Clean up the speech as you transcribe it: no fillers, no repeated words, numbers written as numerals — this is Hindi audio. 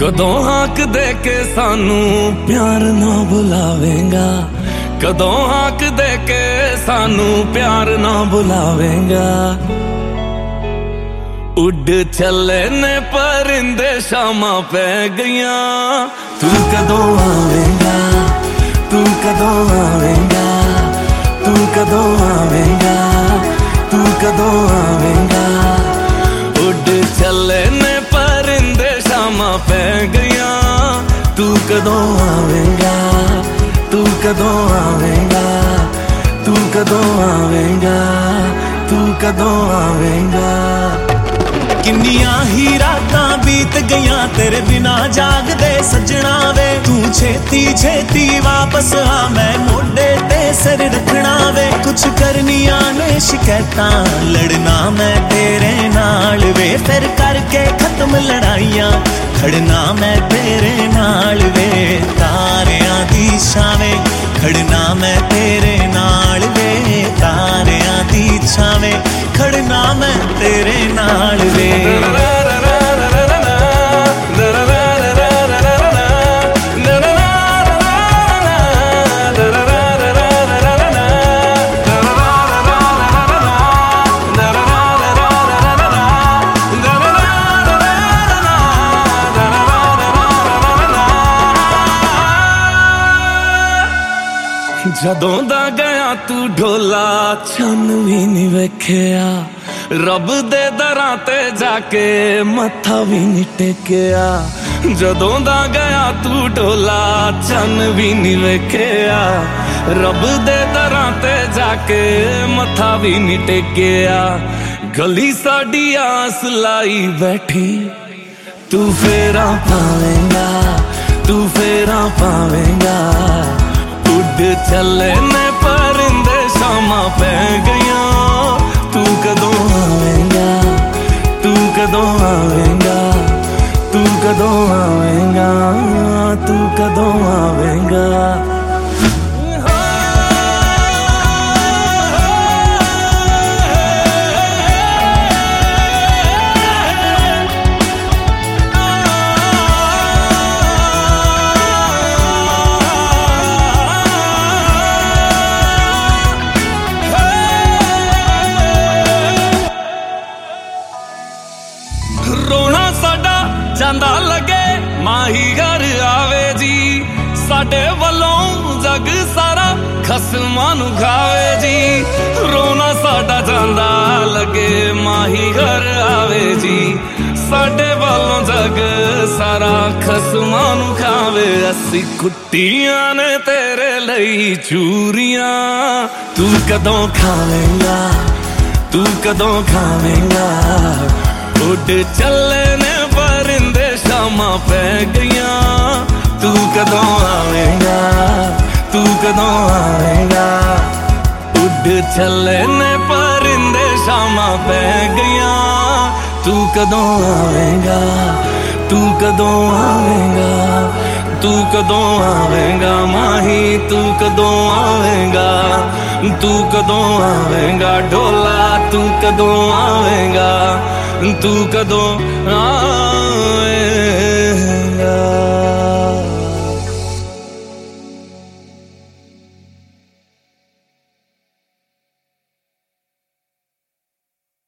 कदों हाक दे के सानू प्यार ना बुलावेंगा, कदों हाक दे के सानू प्यार ना बुलावेंगा। उड़ चले ने परिंदे शामा पै गईया, तू कदों आवेंगा, तू कदों आवेंगा, तू कदों आवेंगा, तू कदों आवेंगा। उड़ चले ने परिंदे शामा पै गईया, तू कदों आवेंगा, तू कदों आवेंगा, तू कदों आवेंगा, तू कदों आवेंगा। किन्नियां ही रातां बीत गईयां तेरे बिना जागदे सजना वे, तू छेती छेती वापस आ, मैं मोढे ते सिर रखना वे। कुछ करनियां ने शिकायतां, लड़ना मैं तेरे नाल वे, फिर करके खत्म लड़ाइयां, खड़ना मैं तेरे नाल वे। तारियां दी छावें खड़ना मैं तेरे नाल वे, तारियां दी छावें खड़ना मैं तेरे नाल वे। जदों दा गया तू ढोला छन भी नहीं वेखिया, रब दे दरां ते जाके मत्था भी नहीं टेकिया। जदों दा गया तू ढोला छन भी नहीं वेखिया, रब दे दरां ते जाके मत्था भी नहीं टेकिया। गली साडी आस लाई बैठी, तू फेरा पावेंगा, तू फेरा पावेंगा। उड़ चले ने परिंदे शामा पै गईया, तू कदों आवेंगा, तू कदों आवेंगा, तू कदों आवेंगा, तू कदों आवेंगा। रोना साडा जांदा लगे माही घर आवे जी, साडे वलों जग सारा खसमां नू खावे जी। रोना साडा जांदा लगे माही घर आवे जी, साडे वलों जग सारा खसमां नू खावे। असी कुट्टियां ने तेरे लई चूरियां, तू कदों खावेंगा, तू कदों खावेंगा। उड़ चले ने परिंदे शामा पै गईया, तू कदों आवेंगा, तू कदों आवेंगा। उड़ चले ने परिंदे शामा पै गईया, तू कदों आवेंगा, तू कदों आवेंगा, तू कदों आवेंगा। माही तू कदों आवेंगा, तू कदों आवेंगा। ढोला तू कदों आवेंगा, तू कदों आवेंगा।